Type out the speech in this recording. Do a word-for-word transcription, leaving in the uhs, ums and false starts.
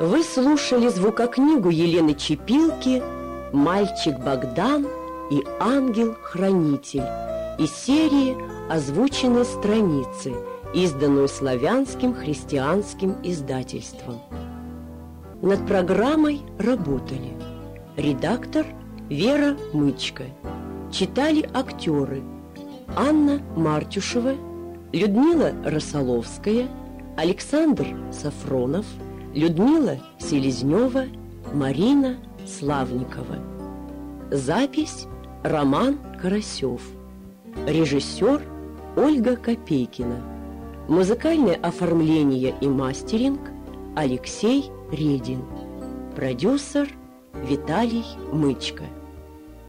Вы слушали звукокнигу Елены Чепилки «Мальчик Богдан и ангел-хранитель» из серии «Озвученные страницы», изданную Славянским христианским издательством. Над программой работали редактор Вера Мычко, читали актеры Анна Мартюшева, Людмила Росоловская, Александр Сафронов, Людмила Селезнева, Марина Славникова. Запись Роман Карасев. Режиссер Ольга Копейкина. Музыкальное оформление и мастеринг Алексей Редин. Продюсер Виталий Мычко.